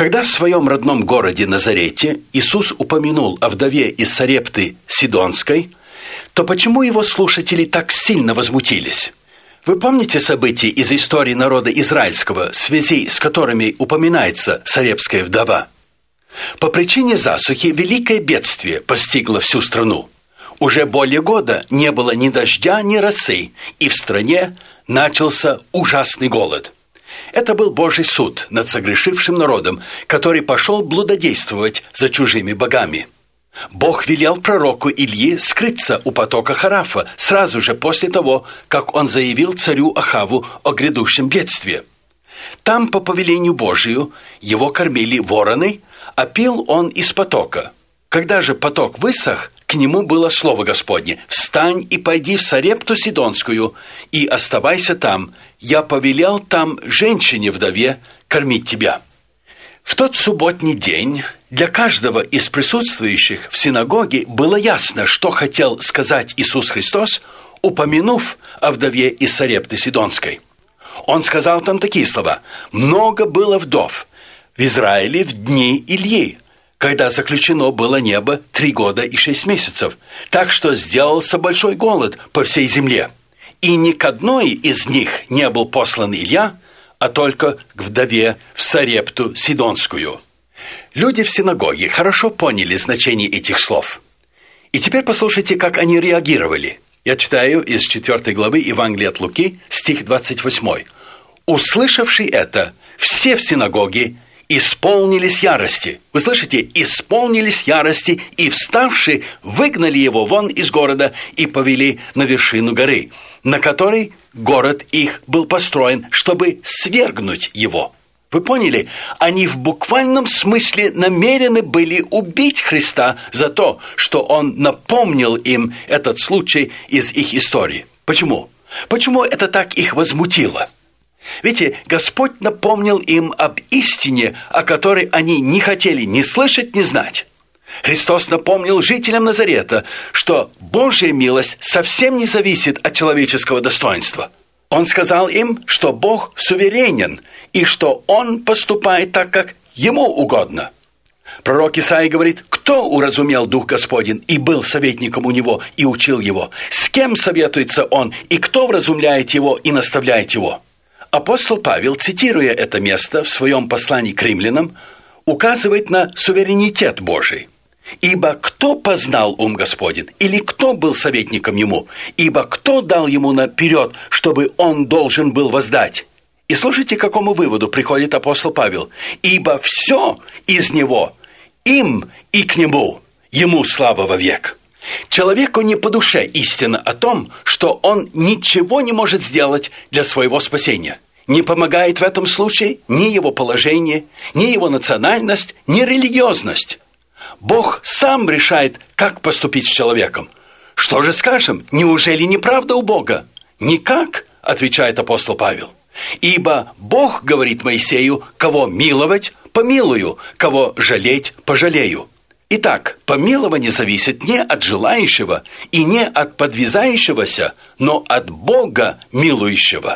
Когда в своем родном городе Назарете Иисус упомянул о вдове из Сарепты Сидонской, то почему его слушатели так сильно возмутились? Вы помните события из истории народа израильского, в связи с которыми упоминается Сарепская вдова? По причине засухи великое бедствие постигло всю страну. Уже более года не было ни дождя, ни росы, и в стране начался ужасный голод. Это был Божий суд над согрешившим народом, который пошел блудодействовать за чужими богами. Бог велел пророку Ильи скрыться у потока Харафа сразу же после того, как он заявил царю Ахаву о грядущем бедствии. Там, по повелению Божию, его кормили вороны, а пил он из потока. Когда же поток высох, к нему было слово Господне: «Встань и пойди в Сарепту Сидонскую, и оставайся там. Я повелел там женщине-вдове кормить тебя». В тот субботний день для каждого из присутствующих в синагоге было ясно, что хотел сказать Иисус Христос, упомянув о вдове из Сарепты Сидонской. Он сказал там такие слова: «Много было вдов в Израиле в дни Ильи, когда заключено было небо 3 года и 6 месяцев, так что сделался большой голод по всей земле. И ни к одной из них не был послан Илья, а только к вдове в Сарепту Сидонскую». Люди в синагоге хорошо поняли значение этих слов. И теперь послушайте, как они реагировали. Я читаю из 4 главы Евангелия от Луки, стих 28. «Услышавший это, все в синагоге исполнились ярости». Вы слышите? «Исполнились ярости, и, вставши, выгнали его вон из города и повели на вершину горы, на которой город их был построен, чтобы свергнуть его». Вы поняли? Они в буквальном смысле намерены были убить Христа за то, что Он напомнил им этот случай из их истории. Почему? Почему это так их возмутило? Видите, Господь напомнил им об истине, о которой они не хотели ни слышать, ни знать. Христос напомнил жителям Назарета, что Божья милость совсем не зависит от человеческого достоинства. Он сказал им, что Бог суверенен, и что Он поступает так, как Ему угодно. Пророк Исаия говорит: «Кто уразумел Дух Господень и был советником у Него и учил Его? С кем советуется Он, и кто вразумляет Его и наставляет Его?» Апостол Павел, цитируя это место в своем послании к римлянам, указывает на суверенитет Божий. «Ибо кто познал ум Господень, или кто был советником ему? Ибо кто дал ему наперед, чтобы он должен был воздать?» И слушайте, к какому выводу приходит апостол Павел. «Ибо все из него, им и к нему, ему слава вовек». Человеку не по душе истина о том, что он ничего не может сделать для своего спасения. Не помогает в этом случае ни его положение, ни его национальность, ни религиозность. Бог сам решает, как поступить с человеком. Что же скажем, неужели не правда у Бога? «Никак», — отвечает апостол Павел. «Ибо Бог говорит Моисею: кого миловать, помилую, кого жалеть, пожалею». Итак, помилование зависит не от желающего и не от подвязающегося, но от Бога милующего.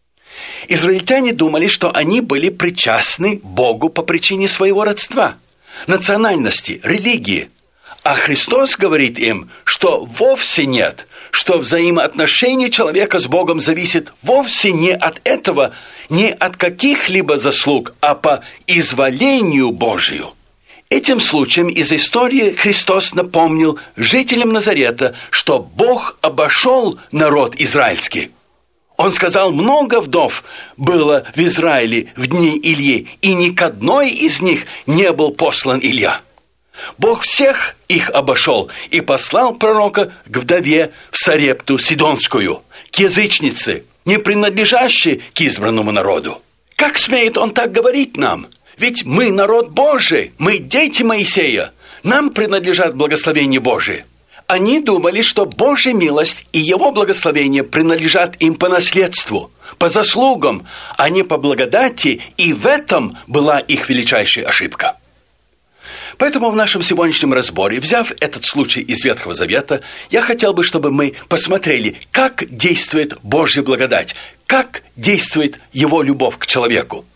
Израильтяне думали, что они были причастны Богу по причине своего родства, национальности, религии. А Христос говорит им, что вовсе нет, что взаимоотношения человека с Богом зависит вовсе не от этого, не от каких-либо заслуг, а по изволению Божию. Этим случаем из истории Христос напомнил жителям Назарета, что Бог обошел народ израильский. Он сказал: много вдов было в Израиле в дни Ильи, и ни к одной из них не был послан Илья. Бог всех их обошел и послал пророка к вдове в Сарепту Сидонскую, к язычнице, не принадлежащей к избранному народу. Как смеет он так говорить нам? Ведь мы народ Божий, мы дети Моисея, нам принадлежат благословения Божие. Они думали, что Божья милость и Его благословение принадлежат им по наследству, по заслугам, а не по благодати, и в этом была их величайшая ошибка. Поэтому в нашем сегодняшнем разборе, взяв этот случай из Ветхого Завета, я хотел бы, чтобы мы посмотрели, как действует Божья благодать, как действует Его любовь к человеку.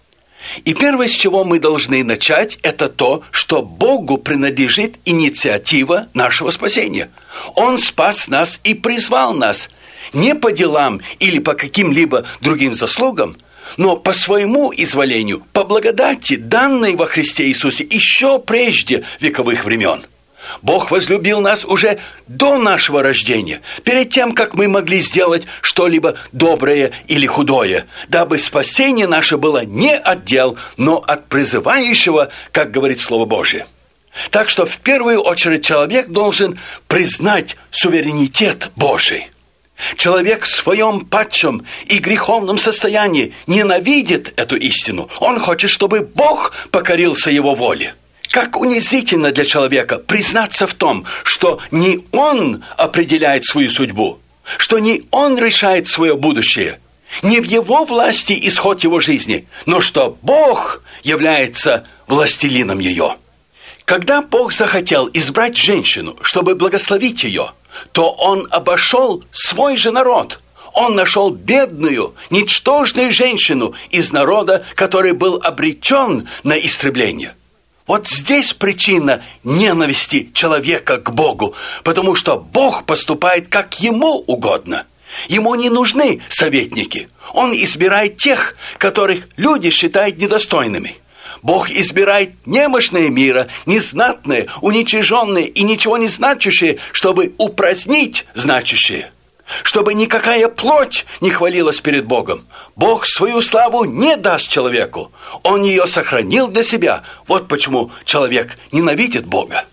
И первое, с чего мы должны начать, это то, что Богу принадлежит инициатива нашего спасения. Он спас нас и призвал нас не по делам или по каким-либо другим заслугам, но по своему изволению, по благодати, данной во Христе Иисусе еще прежде вековых времен. Бог возлюбил нас уже до нашего рождения, перед тем, как мы могли сделать что-либо доброе или худое, дабы спасение наше было не от дел, но от призывающего, как говорит Слово Божие. Так что в первую очередь человек должен признать суверенитет Божий. Человек в своем падшем и греховном состоянии ненавидит эту истину. Он хочет, чтобы Бог покорился его воле. Как унизительно для человека признаться в том, что не он определяет свою судьбу, что не он решает свое будущее, не в его власти исход его жизни, но что Бог является властелином ее. Когда Бог захотел избрать женщину, чтобы благословить ее, то Он обошел свой же народ. Он нашел бедную, ничтожную женщину из народа, который был обречен на истребление. Вот здесь причина ненависти человека к Богу, потому что Бог поступает как Ему угодно. Ему не нужны советники. Он избирает тех, которых люди считают недостойными. Бог избирает немощные мира, незнатные, уничиженные и ничего не значащие, чтобы упразднить значащие. Чтобы никакая плоть не хвалилась перед Богом. Бог свою славу не даст человеку. Он ее сохранил для себя. Вот почему человек ненавидит Бога.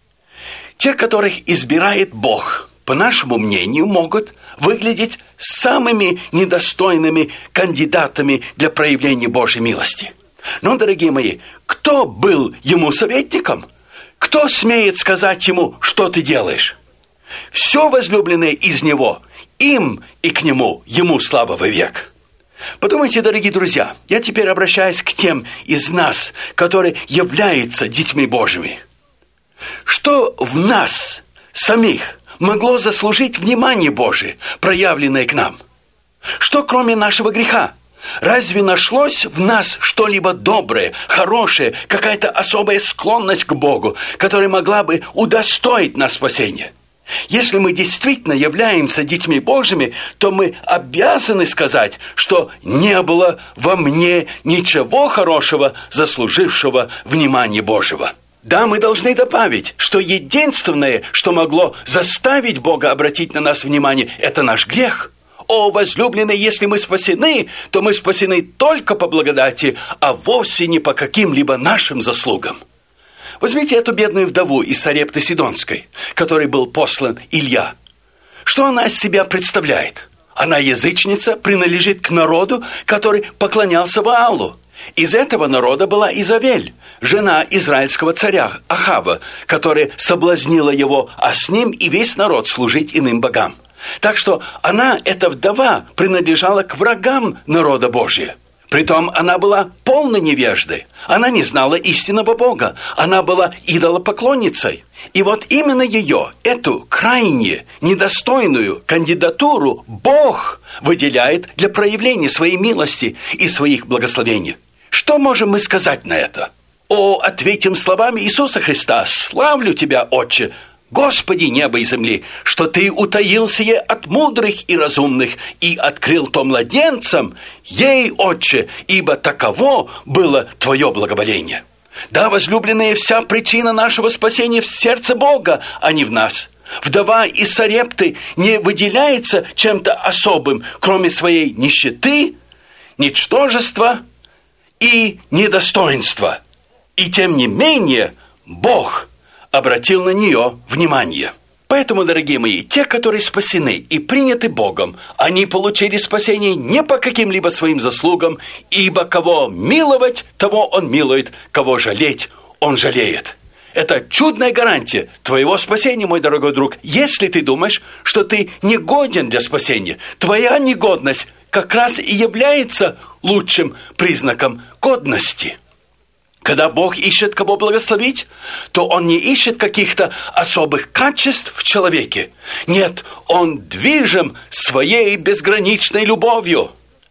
Те, которых избирает Бог, по нашему мнению, могут выглядеть самыми недостойными кандидатами для проявления Божьей милости. Но, дорогие мои, кто был ему советником? Кто смеет сказать ему, что ты делаешь? Все возлюбленное из него, им и к нему, ему слава вовек. Подумайте, дорогие друзья, я теперь обращаюсь к тем из нас, которые являются детьми Божьими. Что в нас самих могло заслужить внимание Божие, проявленное к нам? Что кроме нашего греха? Разве нашлось в нас что-либо доброе, хорошее, какая-то особая склонность к Богу, которая могла бы удостоить нас спасения? Если мы действительно являемся детьми Божьими, то мы обязаны сказать, что не было во мне ничего хорошего, заслужившего внимания Божьего. Да, мы должны добавить, что единственное, что могло заставить Бога обратить на нас внимание, это наш грех. О, возлюбленные, если мы спасены, то мы спасены только по благодати, а вовсе не по каким-либо нашим заслугам. Возьмите эту бедную вдову из Сарепты Сидонской, которой был послан Илья. Что она из себя представляет? Она язычница, принадлежит к народу, который поклонялся Ваалу. Из этого народа была Изавель, жена израильского царя Ахава, которая соблазнила его, а с ним и весь народ служить иным богам. Так что она, эта вдова, принадлежала к врагам народа Божия. Притом она была полной невеждой. Она не знала истинного Бога. Она была идолопоклонницей. И вот именно ее, эту крайне недостойную кандидатуру, Бог выделяет для проявления своей милости и своих благословений. Что можем мы сказать на это? О, ответим словами Иисуса Христа: «Славлю Тебя, Отче, Господи неба и земли, что Ты утаил сие от мудрых и разумных и открыл то младенцам, ей, Отче, ибо таково было Твое благоволение». Да, возлюбленные, вся причина нашего спасения в сердце Бога, а не в нас. Вдова из Сарепты не выделяется чем-то особым, кроме своей нищеты, ничтожества и недостоинства. И тем не менее, Бог обратил на нее внимание. Поэтому, дорогие мои, те, которые спасены и приняты Богом, они получили спасение не по каким-либо своим заслугам, ибо кого миловать, того Он милует, кого жалеть, Он жалеет. Это чудная гарантия твоего спасения, мой дорогой друг. Если ты думаешь, что ты не годен для спасения, твоя негодность как раз и является лучшим признаком годности. Когда Бог ищет кого благословить, то Он не ищет каких-то особых качеств в человеке. Нет, Он движим своей безграничной любовью.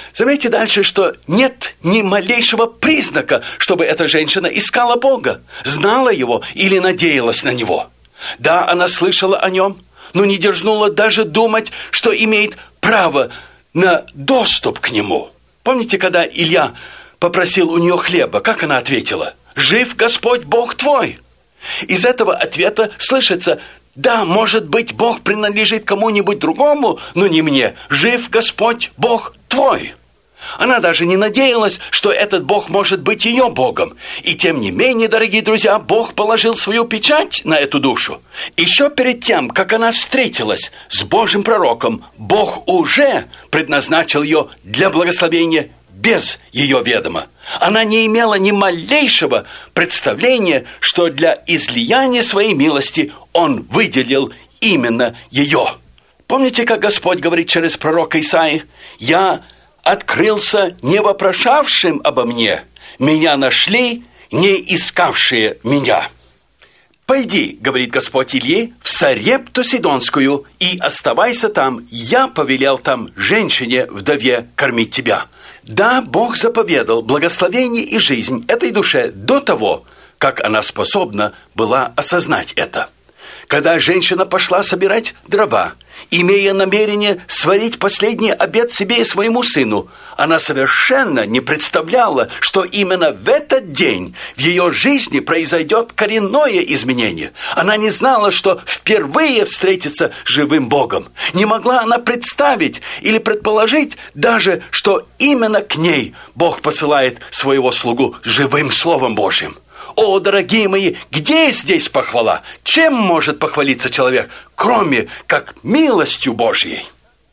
Заметьте дальше, что нет ни малейшего признака, чтобы эта женщина искала Бога, знала Его или надеялась на Него. Да, она слышала о Нем, но не дерзнула даже думать, что имеет право на доступ к Нему. Помните, когда Илья попросил у нее хлеба, как она ответила? «Жив Господь Бог твой». Из этого ответа слышится: «Да, может быть, Бог принадлежит кому-нибудь другому, но не мне. Жив Господь Бог твой». Она даже не надеялась, что этот Бог может быть ее Богом. И тем не менее, дорогие друзья, Бог положил свою печать на эту душу. Еще перед тем, как она встретилась с Божьим пророком, Бог уже предназначил ее для благословения без ее ведома. Она не имела ни малейшего представления, что для излияния своей милости Он выделил именно ее. Помните, как Господь говорит через пророка Исаии: «Я открылся не вопрошавшим обо мне, меня нашли, не искавшие меня». «Пойди, — говорит Господь Илье, — в Сарепту Сидонскую и оставайся там, я повелел там женщине, вдове, кормить тебя». Да, Бог заповедал благословение и жизнь этой душе до того, как она способна была осознать это. Когда женщина пошла собирать дрова, имея намерение сварить последний обед себе и своему сыну, она совершенно не представляла, что именно в этот день в ее жизни произойдет коренное изменение. Она не знала, что впервые встретится с живым Богом. Не могла она представить или предположить даже, что именно к ней Бог посылает своего слугу с живым Словом Божьим. О, дорогие мои, где здесь похвала? Чем может похвалиться человек, кроме как милостью Божьей?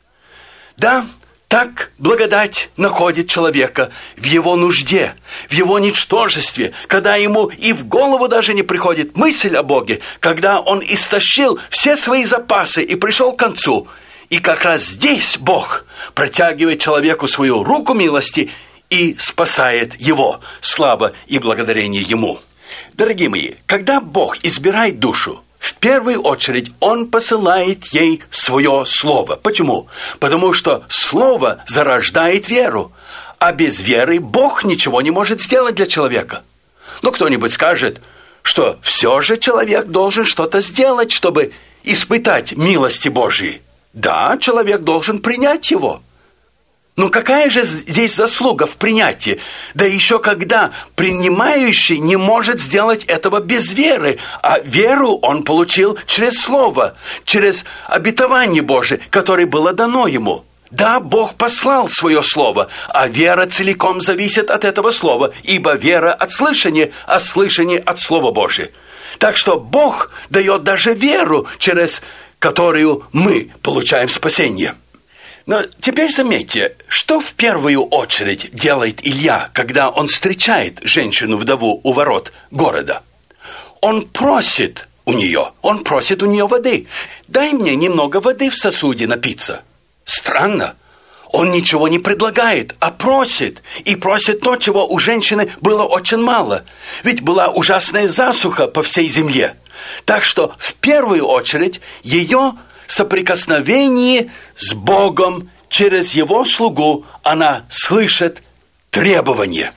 Да, так благодать находит человека в его нужде, в его ничтожестве, когда ему и в голову даже не приходит мысль о Боге, когда он истощил все свои запасы и пришел к концу. И как раз здесь Бог протягивает человеку свою руку милости и спасает его. Слава и благодарение Ему. Дорогие мои, когда Бог избирает душу, в первую очередь Он посылает ей свое Слово. Почему? Потому что Слово зарождает веру, а без веры Бог ничего не может сделать для человека. Но кто-нибудь скажет, что все же человек должен что-то сделать, чтобы испытать милости Божьи. Да, человек должен принять его. Но какая же здесь заслуга в принятии? Да еще когда принимающий не может сделать этого без веры, а веру он получил через Слово, через обетование Божие, которое было дано ему. Да, Бог послал свое Слово, а вера целиком зависит от этого Слова, ибо вера от слышания, а слышание от Слова Божия. Так что Бог дает даже веру, через которую мы получаем спасение. Но теперь заметьте, что в первую очередь делает Илья, когда он встречает женщину-вдову у ворот города? Он просит у нее воды. «Дай мне немного воды в сосуде напиться». Странно. Он ничего не предлагает, а просит. И просит то, чего у женщины было очень мало. Ведь была ужасная засуха по всей земле. Так что в первую очередь ее соприкосновение с Богом через Его слугу она слышит требование.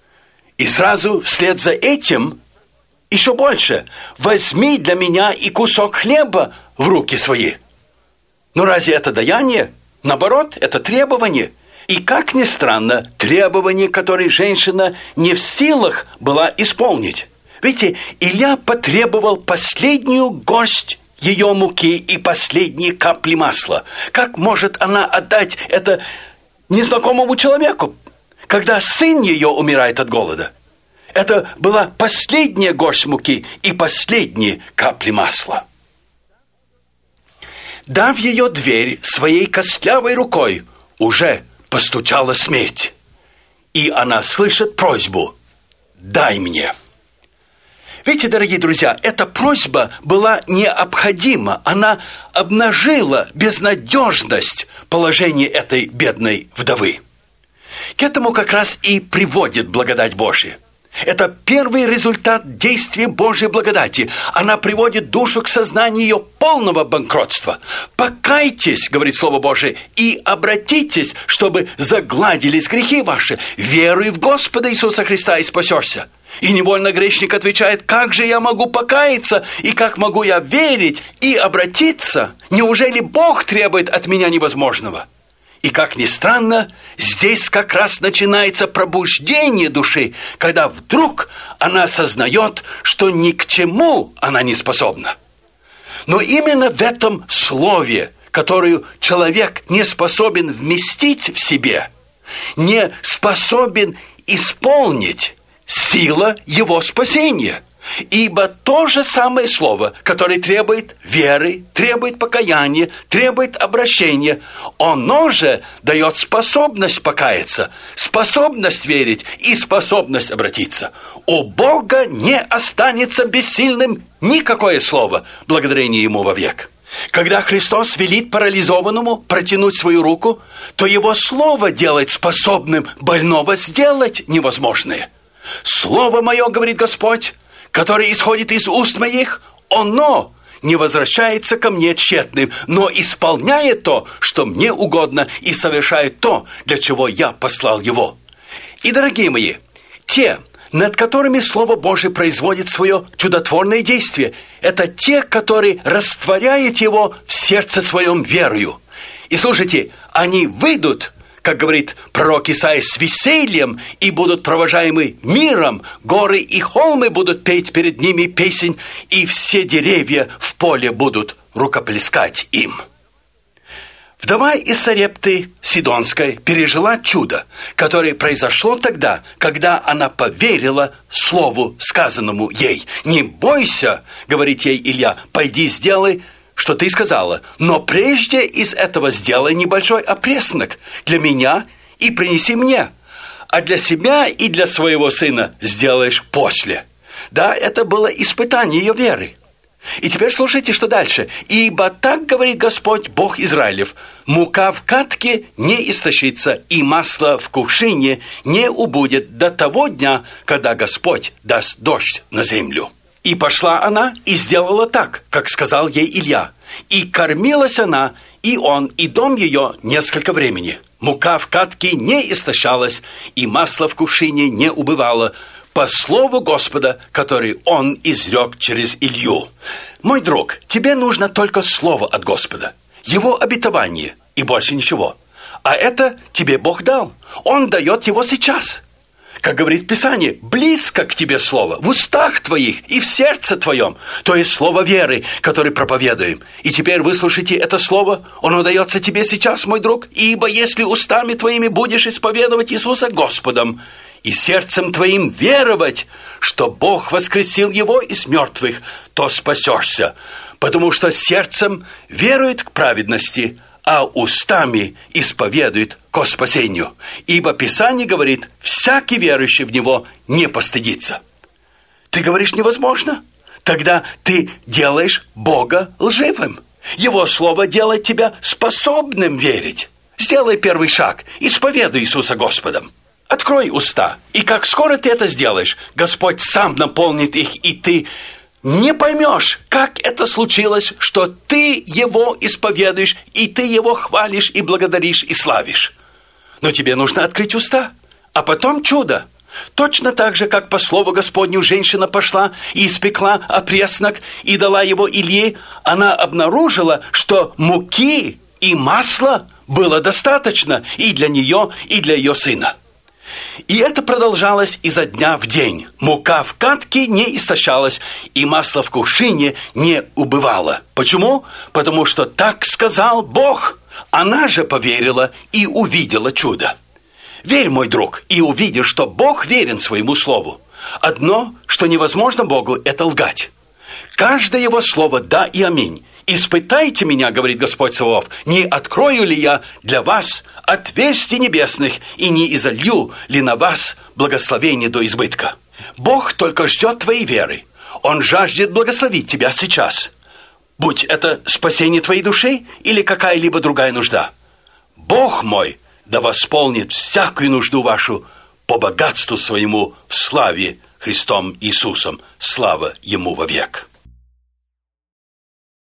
И сразу вслед за этим еще больше: «Возьми для меня и кусок хлеба в руки свои». Но разве это даяние? Наоборот, это требование. И, как ни странно, требование, которое женщина не в силах была исполнить. Видите, Илья потребовал последнюю горсть ее муки и последние капли масла. Как может она отдать это незнакомому человеку, когда сын ее умирает от голода? Это была последняя горсть муки и последние капли масла. Да, в ее дверь своей костлявой рукой уже постучала смерть. И она слышит просьбу: «Дай мне». Видите, дорогие друзья, эта просьба была необходима. Она обнажила безнадежность положения этой бедной вдовы. К этому как раз и приводит благодать Божия. Это первый результат действия Божьей благодати. Она приводит душу к сознанию ее полного банкротства. «Покайтесь, — говорит Слово Божие, — и обратитесь, чтобы загладились грехи ваши. Веруй в Господа Иисуса Христа и спасешься». И невольно грешник отвечает: «Как же я могу покаяться, и как могу я верить и обратиться? Неужели Бог требует от меня невозможного?» И, как ни странно, здесь как раз начинается пробуждение души, когда вдруг она осознает, что ни к чему она не способна. Но именно в этом слове, которое человек не способен вместить в себе, не способен исполнить, сила его спасения. Ибо то же самое слово, которое требует веры, требует покаяния, требует обращения, оно же дает способность покаяться, способность верить и способность обратиться. У Бога не останется бессильным никакое слово, благодарение Ему вовек. Когда Христос велит парализованному протянуть свою руку, то Его слово делает способным больного сделать невозможное. «Слово мое, — говорит Господь, — которое исходит из уст моих, оно не возвращается ко мне тщетным, но исполняет то, что мне угодно, и совершает то, для чего я послал его». И, дорогие мои, те, над которыми Слово Божие производит свое чудотворное действие, это те, которые растворяют его в сердце своем верою. И слушайте, они выйдут, как говорит пророк Исаия, с весельем, и будут провожаемы миром. Горы и холмы будут петь перед ними песнь, и все деревья в поле будут рукоплескать им. Вдова из Сарепты Сидонской пережила чудо, которое произошло тогда, когда она поверила слову, сказанному ей. «Не бойся, — говорит ей Илья, — пойди сделай, что ты сказала, но прежде из этого сделай небольшой опреснок для меня и принеси мне, а для себя и для своего сына сделаешь после». Да, это было испытание ее веры. И теперь слушайте, что дальше. «Ибо так говорит Господь, Бог Израилев, мука в катке не истощится, и масло в кувшине не убудет до того дня, когда Господь даст дождь на землю». И пошла она и сделала так, как сказал ей Илья. И кормилась она, и он, и дом ее несколько времени. Мука в катке не истощалась, и масло в кувшине не убывало, по слову Господа, который он изрек через Илью. Мой друг, тебе нужно только слово от Господа, его обетование и больше ничего. А это тебе Бог дал. Он дает его сейчас. Как говорит Писание, близко к тебе слово, в устах твоих и в сердце твоем, то есть слово веры, которое проповедуем. И теперь выслушайте это слово, оно дается тебе сейчас, мой друг, ибо если устами твоими будешь исповедовать Иисуса Господом, и сердцем твоим веровать, что Бог воскресил его из мертвых, то спасешься, потому что сердцем верует к праведности, а устами исповедует ко спасению. Ибо Писание говорит, всякий верующий в Него не постыдится. Ты говоришь невозможно? Тогда ты делаешь Бога лживым. Его Слово делает тебя способным верить. Сделай первый шаг, исповедуй Иисуса Господом. Открой уста, и как скоро ты это сделаешь, Господь сам наполнит их, и ты не поймешь, как это случилось, что ты Его исповедуешь, и ты Его хвалишь, и благодаришь, и славишь. Но тебе нужно открыть уста, а потом чудо. Точно так же, как по слову Господню женщина пошла и испекла опреснок, и дала его Илье, она обнаружила, что муки и масла было достаточно и для нее, и для ее сына. И это продолжалось изо дня в день. Мука в катке не истощалась, и масло в кувшине не убывало. Почему? Потому что так сказал Бог. Она же поверила и увидела чудо. Верь, мой друг, и увидишь, что Бог верен своему слову. Одно, что невозможно Богу, это лгать. Каждое его слово «да» и «аминь». «Испытайте меня, — говорит Господь Саваоф, — не открою ли я для вас отверстий небесных и не изолью ли на вас благословение до избытка». Бог только ждет твоей веры. Он жаждет благословить тебя сейчас. Будь это спасение твоей души или какая-либо другая нужда. Бог мой да восполнит всякую нужду вашу по богатству своему в славе Христом Иисусом. Слава Ему вовек.